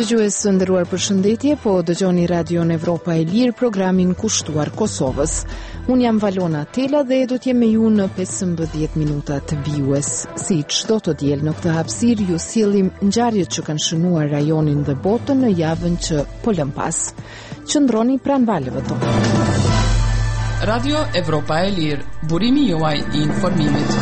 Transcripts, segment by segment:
Dëgjues së nderuar, përshëndetje, po dëgjoni Radion Evropa e Lirë, programin kushtuar Kosovës. Unë jam Valona Tela dhe do t'jem me ju në 15 minuta të vijues. Si çdo të diel në këtë hapësirë ju sjellim ngjarjet që kanë shënuar rajonin dhe botën në javën që po lëm pas. Qëndroni pranë valëve tonë. Radio Evropa e Lirë, burimi juaj I informimit.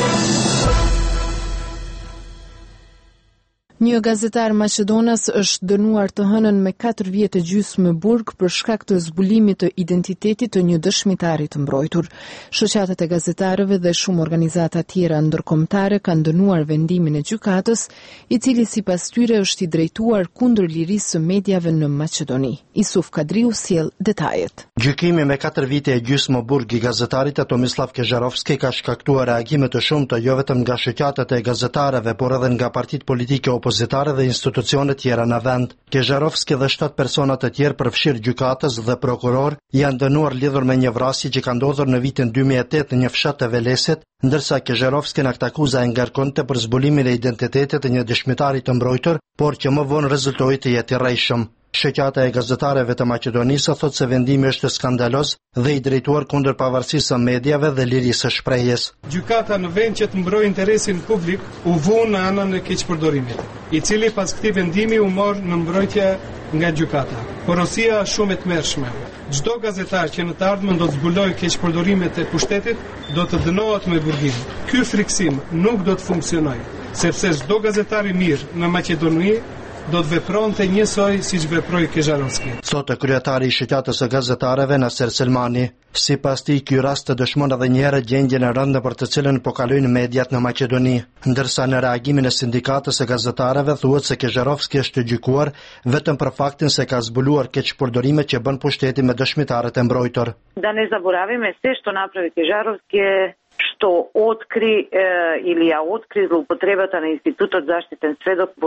Një gazetar maqedonas është dënuar të hënën me 4 vjet e gjysmë burg për shkak të zbulimit të identitetit të një dëshmitari të mbrojtur. Shoqatat e gazetarëve dhe shumë organizata tjera ndërkombëtare kanë dënuar vendimin e gjykatës, I cili sipas tyre është I drejtuar kundër lirisë së mediave në Maqedoni. Isuf Kadriu sjell detajet. Gjykimi me 4 vite e gjysmë burg I gazetarit Tomislav Kežarovski ka shkaktuar reagime të shumta jo vetëm nga shoqatat e gazetarëve, por edhe nga partitë politike opozitare dhe institucione tjera në vend. Kežarovski dhe 7 persona të tjerë përfshirë gjykatës dhe prokuror janë dënuar lidhur me një vrasje që ka ndodhur në vitin 2008 në një fshat të Velesit, ndërsa Kežarovski në këtë akuzë e ngarkonte për zbulimin e identitetit të një dëshmitari të mbrojtur, por që më vonë rezultoi të jetë I rrejshëm. Shoqata e gazetarëve të Maqedonisë thotë se vendimi është skandaloz dhe I drejtuar kundër pavarësisë së mediave dhe lirisë së shprehjes. Gjykata në vend që të mbrojë interesin publik u vu në anën e keqpërdorimit, I cili pas këtij vendimi u mor në mbrojtje nga gjykata. Porosia është shumë e tmerrshme. Çdo gazetar që në të ardhmen do të zbulojë keqpërdorimet e pushtetit do të dënohet me burgim. Ky friksim nuk do të funksionojë, sepse çdo gazetar I mirë në Maqedoni do të vepronte njësoj siç veproi Kežarovski. Thotë kryetari I shoqatës së gazetarëve Naser Selmani. Sipas tij, ky rast të dëshmon edhe një herë gjendjen e rëndë për të cilën po kalojnë mediat në Maqedoni, ndërsa në reagimin e sindikatës së gazetarëve thuhet se Kežarovski është gjykuar vetëm për faktin se ka zbuluar keqpërdorimet që bën pushteti me dëshmitarët e mbrojtur. Da ne zaboravime sve što napravi Kežarovski što otkri ili ja otkri zloupotrebata na Institutot zaštiten svedok po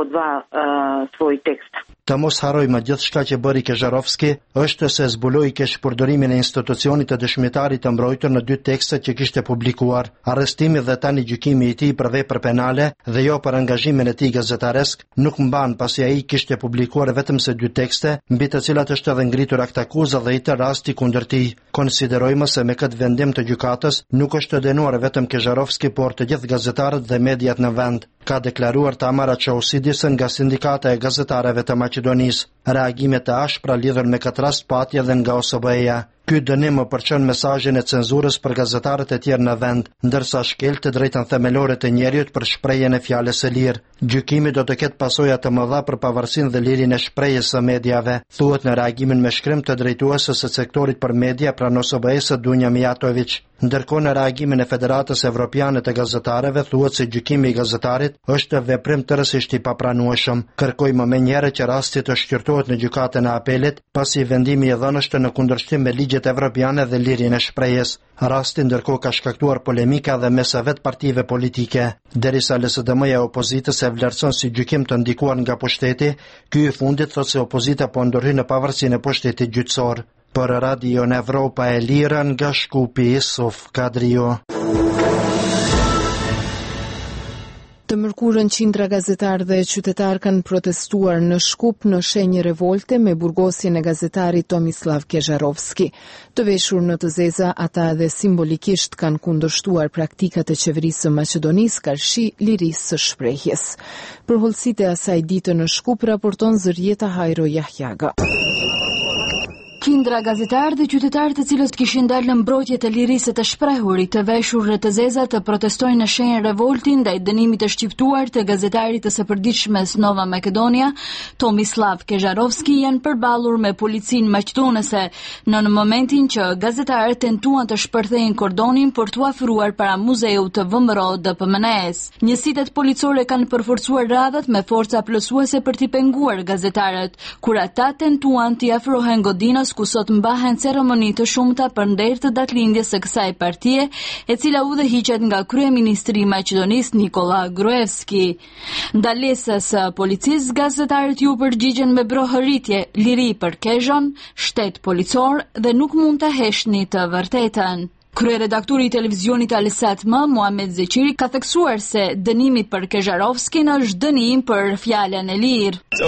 2 svoj teksta. Të mos harrojmë gjithçka që bëri Kežarovski është se zbuloi keqpërdorimin e institucionit të dëshmitarit të mbrojtur në 2 tekste që kishte publikuar. Arrestimi dhe tani gjykimi I tij për vepër penale dhe jo për angazhimin e tij gazetaresk nuk mban pasi ai kishte publikuar vetëm se 2 tekste, mbi të cilat është edhe ngritur akt akuzë dhe I të rasti kundër tij. Konsiderojmë se me këtë vendim të gjykatës nuk është dënuar vetëm Kežarovski, por të gjithë gazetarët dhe mediat në vend, ka deklaruar Tamara Çausidis nga sindikata e gazetarëve të Maqedonisë. Reagimet e ashpra lidhur me këtë rast pati edhe nga OSBE-ja. Ky dënim përçon mesazhin e cenzurës për gazetarët e tjerë në vend, ndërsa shkel të drejtën themelore të njerëzit për shprehjen e fjalës së lirë. Gjykimi do të ketë pasoja të mëdha për pavarësinë dhe lirinë e shprehjes së mediave, thuhet në reagimin me shkrim të drejtuesës së sektorit për media pranë OSBE-s Dunja Mijatović. Ndërkohë në reagimin e Federatës Evropiane të Gazetarëve thuhet se gjykimi I gazetarit është veprim tërësisht I papranueshëm. Kërkojmë menjëherë që rasti të shqyrtohet në gjykatën e apelit, pasi vendimi I dhënë është në kundërshtim me ligjet evropiane dhe lirinë e shprehjes. Rasti ndërkohë ka shkaktuar polemika dhe mes vetë partive politike. Derisa LSDM-ja e opozitës e vlerëson si gjykim të ndikuar nga pushteti, ky I fundit thotë se opozita po ndorhyj në pavarësinë e pushtetit gjyqësor. Për Radio Evropa e Lirë nga Shkupi Isuf Kadriu. Të mërkurën qindra gazetar dhe qytetar kanë protestuar në Shkup në shenjë revolte me burgosjen e gazetarit Tomislav Kežarovski. Të veshur në të zeza, ata edhe simbolikisht kanë kundërshtuar praktikat e qeverisë së Maqedonisë karshi lirisë së shprehjes. Për hollësitë e asaj dite në Shkup raporton Zërieta Hajro Jahjaga. Qindra gazetarë dhe qytetarë të cilët kishin dalë në mbrojtje të lirisë të shprehurit të veshur në të zeza të protestojnë në shenjë revoltin ndaj dënimit të shqiptuar të gazetarit të sëpërditshmes Nova Makedonia, Tomislav Kežarovski, janë përballur me policinë maqedonese në momentin që gazetarët tentuan të shpërthejnë kordonin për t'u afruar para muzeut të VMRO DPMNE-s. Njësitet policore kanë përforcuar radhat me forca plotësuese për t'i penguar gazetarët, kur ata tentuan t'i afrohen godinës ku sot mbahen ceremoni të shumta për nder të datëlindjes së kësaj partie, e cila udhëhiqet nga kryeministri I Maqedonisë Nikola Gruevski. Ndalesës së policisë, gazetarët ju përgjigjen me brohëritje, liri për Kezhon, shtet policor dhe nuk mund ta heshni të vërtetën. Kryeredaktori I televizionit Alisat Muhamet Zeqiri ka theksuar se dënimi për Kežarovskin është dënim për fjalën e lirë.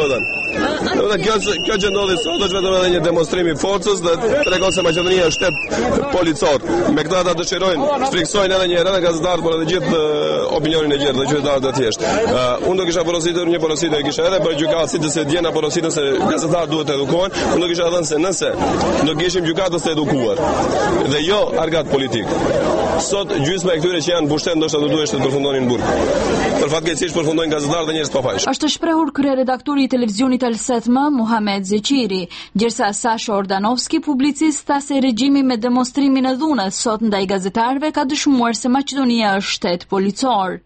Kjo që ndodhi sot është vetëm edhe një demonstrim i forcës dhe tregon se Maqedonia është shtet policor. Me këtë ata dëshirojnë shfrytësojnë edhe një herë edhe gazetarët, por edhe gjithë opinionin e gjerë dhe qytetarët e thjeshtë. Unë do kisha porositur një porositë, kisha edhe për gjykatë siç se djena porositën se gazetarët duhet të edukohen. Unë do kisha thënë se nëse do kishim gjykatës të edukuar dhe jo argat politik, sot gjysma e këtyre që janë pushtet ndoshta do duhej të përfundonin në burg. Për fatkeqësisht përfundojnë gazetarë dhe njerëz pa fajsh. Është shprehur kryeredaktori i televizionit Al Setma, Muhamet Zeqiri, gjërsa Sasha Ordanovski, publicist, tha se regjimi me demonstrimin e dhunës sot ndaj gazetarëve ka dëshmuar se Maqedonia është shtet policor.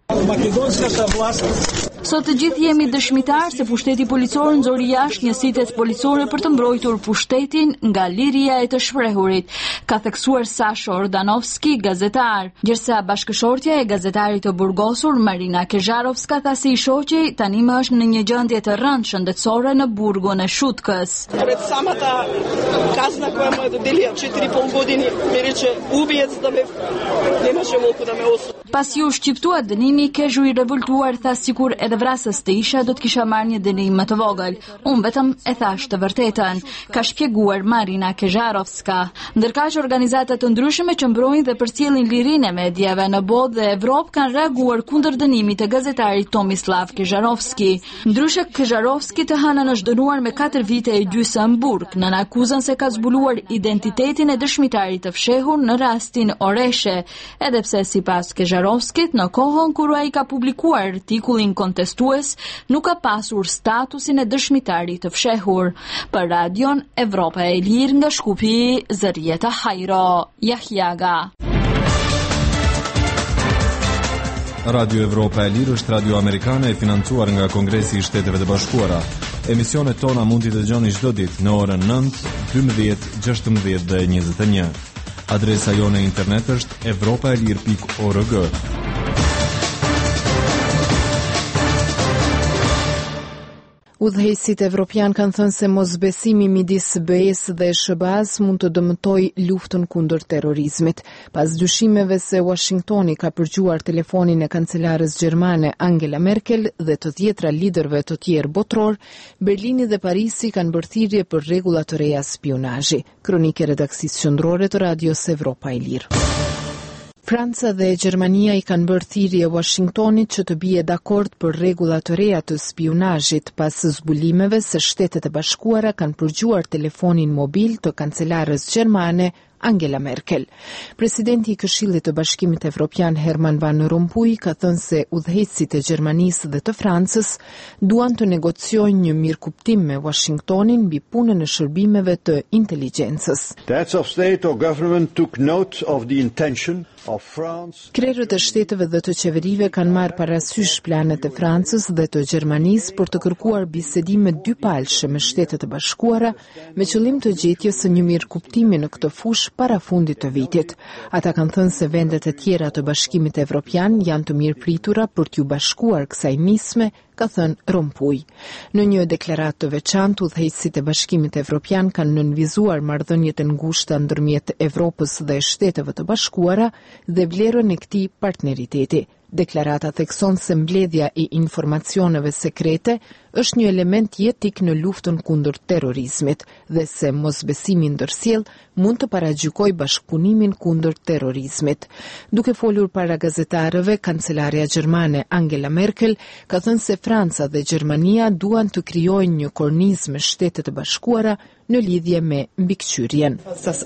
Sot të gjithë jemi dëshmitar se pushteti policor nxori jashtë njësitë policore për të mbrojtur pushtetin nga liria e të shprehurit, ka theksuar Sasha Ordanovski, gazetar. Gjërsa bashkëshortja e gazetarit të burgosur Marina Kezharovska tha se i shoqi tani më është në një gjendje të rëndë shëndetësore në burgun e Shutkës. Pred samata kazna koja mu je dodelila 4,5 godini mi reče ubijec da me nemaše mogu da me osudi. Pasi u shqiptua dënimi, Kezhu i revoltuar tha sikur edhe vrasës të isha do të kisha marrë një dënim më të vogël. Unë vetëm e thash të vërtetën, ka shpjeguar Marina Kezharovska. Ndërkaq organizata të ndryshme që mbrojnë dhe përcjellin lirinë e mediave në botë dhe Evropë kanë reaguar kundër dënimit të gazetarit Tomislav Kezharovski. Ndryshe Kezharovski të hënën është dënuar me 4 vite e gjysmë në burg, në akuzën se ka zbuluar identitetin e dëshmitarit të fshehur në rastin Oreshe, edhe pse sipas Kezharovskit në kohën kur ai ka publikuar artikullin kontestues nuk ka pasur statusin e dëshmitarit të fshehur. Për Radion Evropa e Lirë nga Shkupi, Zërieta Hajro, Jahjaga. Radio Evropa e Lirë është radio amerikane e financuar nga Kongresi i Shteteve të Bashkuara. Emisionet tona mund t'i dëgjoni çdo ditë në orën 9, 12, 16 dhe 21. Adresa jone e internet është evropaelir.org. Udhëheqësit evropian kanë thënë se mosbesimi midis BE-s dhe SBA-s mund të dëmtojë luftën kundër terrorizmit. Pas dyshimeve se Washingtoni ka përgjuar telefonin e kancelares gjermane Angela Merkel dhe të tjetra liderëve të tjerë botror, Berlini dhe Parisi kanë bërë thirrje për rregulla të reja spionazhi. Kronikë e redaksisë qendrore të Radios Evropa e Lirë. Franca dhe Gjermania i kanë bërë thirrje Washingtonit që të bie dakord për rregulla të reja të spionazhit pas zbulimeve se Shtetet e Bashkuara kanë përgjuar telefonin mobil të kancelares gjermane Angela Merkel. Presidenti i Këshillit të Bashkimit Evropian Herman Van Rompuy ka thënë se udhëheqësit e Gjermanisë dhe të Francës duan të negociojnë një mirëkuptim me Washingtonin mbi punën e shërbimeve të inteligjencës. The heads of state or government took note of the intention of France. Krerët e shteteve dhe të qeverive kanë marrë parasysh planet e Francës dhe të Gjermanisë për të kërkuar bisedime dypalëshe me Shtetet e Bashkuara me qëllim të gjetjes së një mirëkuptimi në këtë fushë para fundit të vitit. Ata kanë thënë se vendet e tjera të Bashkimit Evropian janë të mirëpritura për t'ju bashkuar kësaj nisme, ka thënë Rompuy. Në një deklaratë të veçantë, udhëheqësit e Bashkimit Evropian kanë nënvizuar marrëdhëniet e ngushta ndërmjet Evropës dhe Shteteve të Bashkuara dhe vlerën e këtij partneriteti. Deklarata thekson se mbledhja i informacioneve sekrete është një element jetik në luftën kundër terrorizmit dhe se mosbesimi ndërsjell mund të paragjykojë bashkëpunimin kundër terrorizmit. Duke folur para gazetarëve, kancelarja gjermane Angela Merkel ka thënë se Franca dhe Gjermania duan të krijojnë një kornizë me Shtetet e Bashkuara në lidhje me mbikëqyrjen.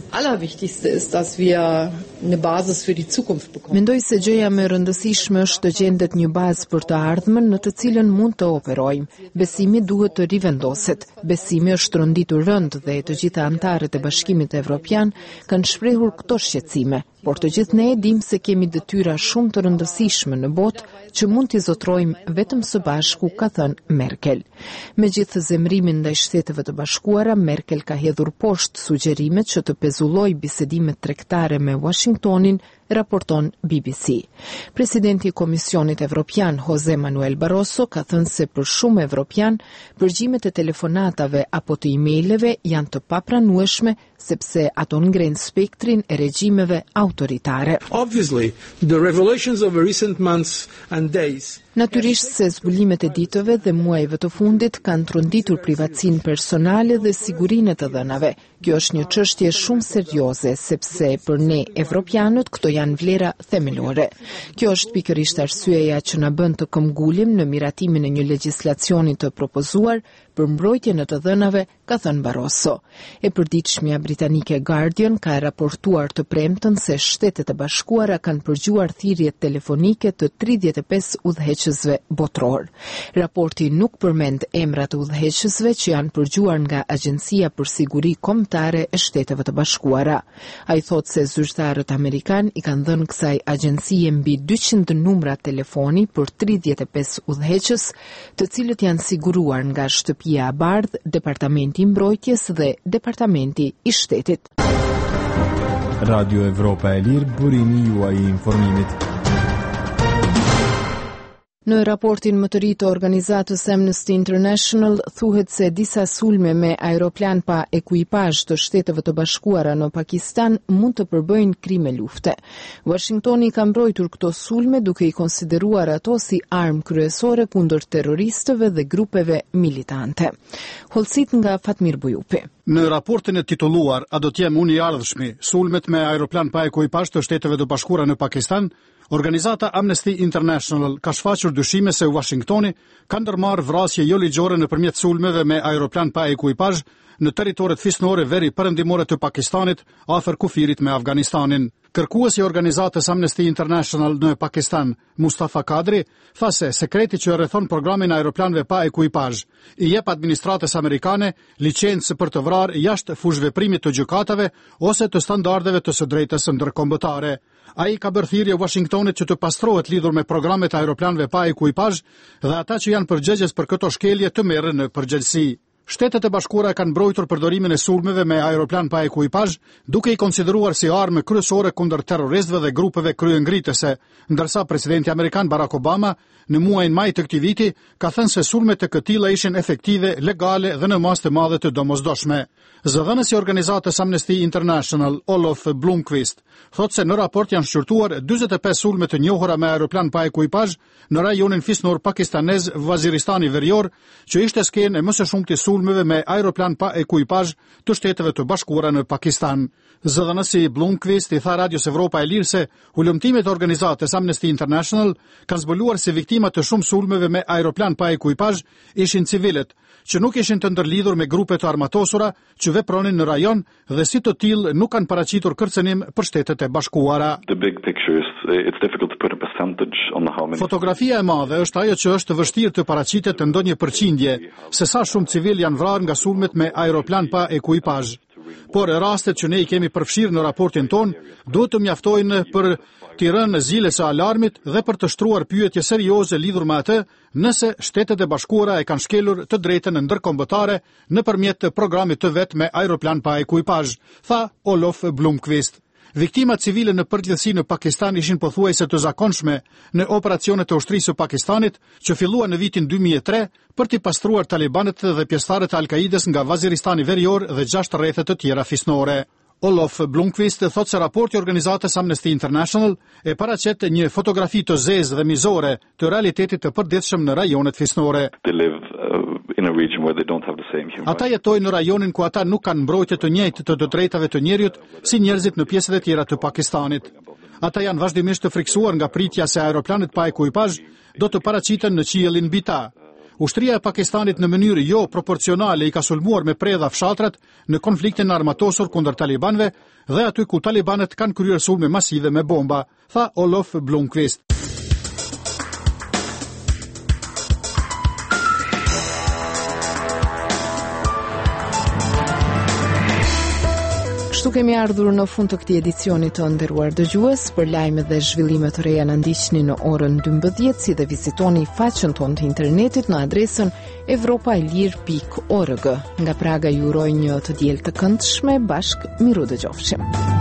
Mendoj se gjëja më e rëndësishme është të gjendet një bazë për të ardhmen në të cilën mund të operojmë. Besimi duhet të rivendoset. Besimi është rënditur rënd dhe të gjitha antarët e Bashkimit Evropian kanë shprehur këto shqetësime. Por të gjithë ne e dim se kemi detyra shumë të rëndësishme në botë që mund t'i zotrojmë vetëm së bashku, ka thënë Merkel. Me gjithë zemrimin ndaj Shteteve të Bashkuara, Merkel ka hedhur poshtë sugjerimet që të pezullojë bisedimet tregtare me Washingtonin, raporton BBC. Presidenti i Komisionit Evropian, Jose Manuel Barroso, ka thënë se për shumë evropian, përgjimet e telefonatave apo të emaileve janë të papranueshme sepse ato ngrenë spektrin e regjimeve autoritare. Obviously, the revelations of recent months and days Natyrisht se zbulimet e ditëve dhe muajve të fundit kanë tronditur privatësinë personale dhe sigurinë të dhënave. Kjo është një çështje shumë serioze, sepse për ne evropianët këto janë vlera themelore. Kjo është pikërisht arsyeja që na bën të këmbgulim në miratimin e një legjislacioni të propozuar për mbrojtjen e të dhënave, ka thënë Barroso. E përditshmja britanike Guardian ka raportuar të premtën se Shtetet e Bashkuara kanë përgjuar thirrjet telefonike të 35 udhëheqësve botror. Raporti nuk përmend emrat e udhëheqësve që janë përgjuar nga Agjencia për Siguri Kombëtare e Shteteve të Bashkuara. Ai thotë se zyrtarët amerikan i kanë dhënë kësaj agjencie mbi 200 numra telefoni për 35 udhëheqës, të cilët janë siguruar nga Shtëpia e Bardhë, Departamenti i Mbrojtjes dhe Departamenti i Shtetit. Radio Evropa e Lirë, burimi juaj i informimit. Në raportin më të ri të organizatës Amnesty International thuhet se disa sulme me aeroplan pa ekuipazh të Shteteve të Bashkuara në Pakistan mund të përbëjnë krime lufte. Washingtoni ka mbrojtur këto sulme duke i konsideruar ato si armë kryesore kundër terroristëve dhe grupeve militante. Hollësit nga Fatmir Bujupi. Në raportin e titulluar "A do të jem unë i ardhshmi, sulmet me aeroplan pa ekuipazh të Shteteve të Bashkuara në Pakistan", organizata Amnesty International ka shfaqur dyshime se Washingtoni ka ndërmarrë vrasje jo ligjore nëpërmjet sulmeve me aeroplan pa ekuipazh në territoret fisnore veri perëndimore të Pakistanit, afër kufirit me Afganistanin. Kërkuesi i organizatës Amnesty International në Pakistan, Mustafa Kadri, tha se sekreti që rrethon programin e aeroplanëve pa ekuipazh i jep administratës amerikane licencë për të vrarë jashtë fushveprimit të gjykatave ose të standardeve të së drejtës ndërkombëtare. Ai ka bërë thirrje Washingtonit që të pastrohet lidhur me programet e aeroplanëve pa ekuipazh dhe ata që janë përgjegjës për këto shkelje të merren në përgjegjësi. Shtetet e Bashkuara kanë mbrojtur përdorimin e sulmeve me aeroplan pa ekuipazh, duke i konsideruar si armë kryesore kundër terroristëve dhe grupeve kryengritëse, ndërsa presidenti amerikan Barack Obama në muajin maj të këtij viti ka thënë se sulmet e këtilla ishin efektive, legale dhe në masë të madhe të domosdoshme. Zëdhënësi i organizatës Amnesty International, Olof Blomqvist, thotë se në raport janë shqyrtuar 45 sulme të njohura me aeroplan pa ekuipazh në rajonin fisnor pakistanez Vaziristani Verior, që ishte skenë e më së shumti sulmeve me aeroplan pa ekuipazh të Shteteve të Bashkuara në Pakistan. Zëdhënësi Blomqvist i tha Radios Evropa e Lirë se ulëmtimet e organizatës Amnesty International kanë zbuluar se viktimat të shumë sulmeve me aeroplan pa ekuipazh ishin civilet, që nuk ishin të ndërlidhur me grupe të armatosura që vepronin në rajon dhe si të tillë nuk kanë paraqitur kërcënim për Shtetet e Bashkuara. Fotografia e madhe është ajo që është vështirë të paraqitet në ndonjë përqindje se sa shumë civil janë vrarë nga sulmet me aeroplan pa ekuipazh. Por rastet që ne i kemi përfshirë në raportin ton duhet të mjaftojnë për t'i rënë zile së alarmit dhe për të shtruar pyetje serioze lidhur me atë nëse Shtetet e Bashkuara e kanë shkelur të drejtën ndërkombëtare nëpërmjet programit të vet me aeroplan pa ekuipazh, tha Olof Blomqvist. Viktimat civile në përgjithësi në Pakistan ishin pothuajse të zakonshme në operacionet e ushtrisë së Pakistanit që filluan në vitin 2003 për t'i pastruar talibanët dhe pjesëtarët e Al-Kaides nga Vaziristani Verior dhe 6 rrethe të tjera fisnore. Olof Blomqvist thotë se raporti i organizatës Amnesty International e paraqet një fotografi të zezë dhe mizore të realitetit të përditshëm në rajonet fisnore. Ata jetojnë në rajonin ku ata nuk kanë mbrojtje të njëjtë të drejtave të njerëzit si njerëzit në pjesët e tjera të Pakistanit. Ata janë vazhdimisht të friksuar nga pritja se aeroplanet pa ekuipazh do të paraqiten në qiellin mbi ta. Ushtria e Pakistanit në mënyrë jo proporcionale i ka sulmuar me predha fshatrat në konfliktin armatosur kundër talibanëve dhe aty ku talibanët kanë kryer sulme masive me bomba, tha Olof Blomqvist. Kështu kemi ardhur në fund të këtij edicioni të nderuar dëgjues. Për lajme dhe zhvillime të reja na ndiqni në orën 12 si dhe vizitoni faqen tonë të internetit në adresën evropaelir.org. Nga Praga ju uroj një të diel të këndshme, bashkë miru dëgjofshim.